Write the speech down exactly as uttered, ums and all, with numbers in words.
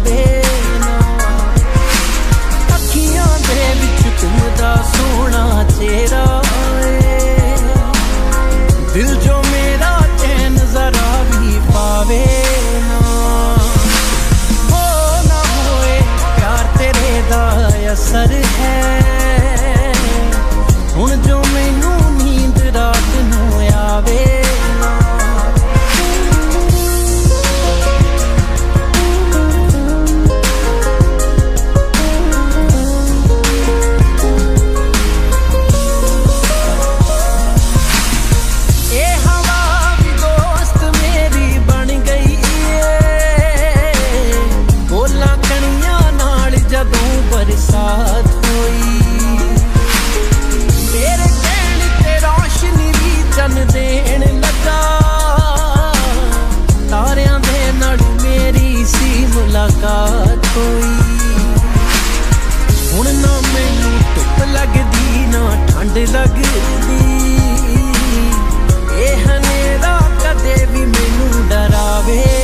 आवे ना। अखियां दे विच घुमदा सोहना चेहरा ए, दिल जो मेरा चैन जरा भी पावे ना। हो ना होए प्यार तेरे दा असर है, हुण जो मैनू नींद रात नू आवे ना। ये हवा भी दोस्त मेरी बन गई है, बोला कणियां नाल जदों बरसात होई, मेरे कहण ते रोशनी भी चन देण लगा। तारियां दे नाल मेरी सी मुलाकात होई, हुण ना मैनू धुप लगदी ना ठंड लगदी, ये हनेरा कदे भी मैनू डरावे